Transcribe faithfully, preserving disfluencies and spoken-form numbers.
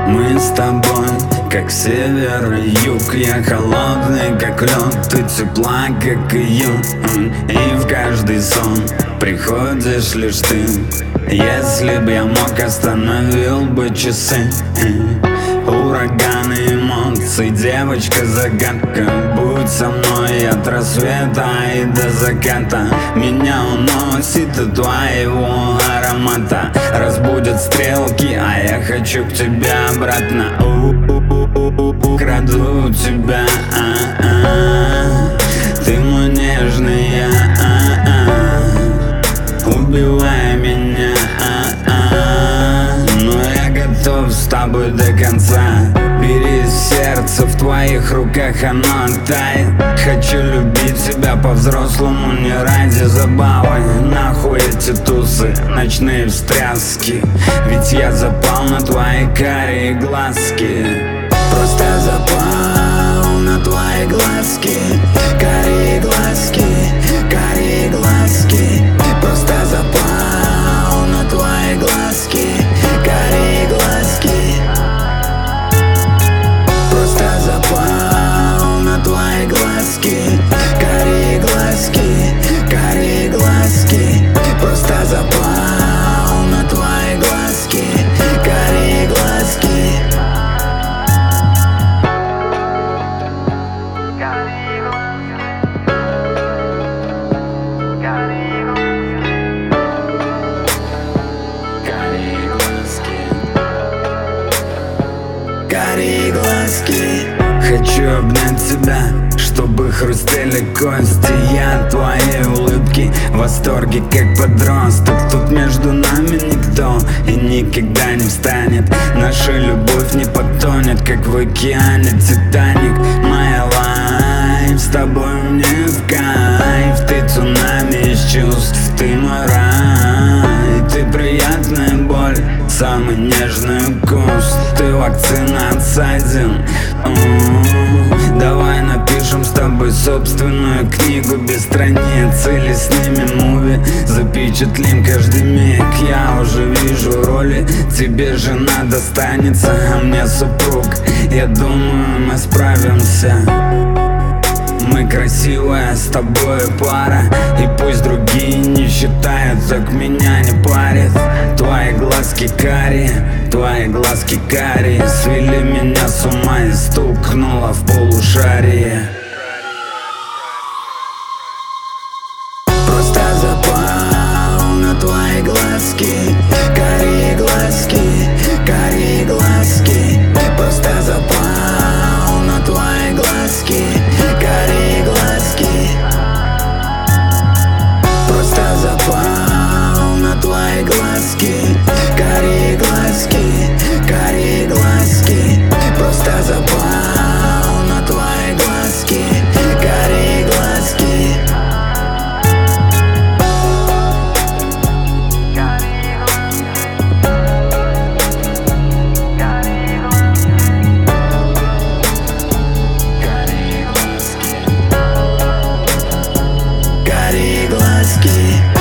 Мы с тобой, как север и юг. Я холодный, как лед, ты тепла, как июнь. И в каждый сон приходишь лишь ты. Если б я мог, остановил бы часы. Ураганы эмоций, девочка-загадка. Будь со мной от рассвета и до заката. Меня уносит от твоего аромата. Разбудят стрелки, а я хочу к тебе обратно. У-у-у-у-у, краду тебя, а-а. Ты мой нежный я, а-а. Убивай меня, а-а. Но я готов с тобой до конца. Бери сердце, в твоих руках оно тает. Хочу любить тебя по-взрослому, не ради забавы. Нахуй эти тусы, ночные встряски. Ведь я запал на твои карие глазки. Просто запал на твои глазки. Карие глазки, карие глазки. Просто запал на твои глазки. Карие глазки. Просто запал на твои глазки. Карие глазки, карие глазки. Просто запал на твои глазки. Карие глазки. Карие глазки. Хочу обнять тебя, чтобы хрустели кости. Я от твоей улыбки в восторге, как подросток. Тут между нами никто и никогда не встанет. Наша любовь не потонет, как в океане Титаник. Моя лайф, с тобой мне в кайф. Ты цунами из чувств, ты мой рай. Ты приятная боль, самый нежный укус. Ты вакцина от ссадин. Давай напишем с тобой собственную книгу без страниц. Или снимем муви, запечатлим каждый миг. Я уже вижу роли, тебе жена достанется, а мне супруг. Я думаю, мы справимся. Мы красивая с тобой пара. И пусть другие не считают, так меня не парит. Твои глазки карие, твои глазки карие. Свели меня с ума и стукнуло в полушарие. Просто запал на твои глазки. Карие глазки, карие глазки. Просто запал на твои глазки. Карие глазки. Просто запал на твои глазки. Карие глазки, карие глазки. Просто запал на твои глазки. Карие глазки. Карие глазки.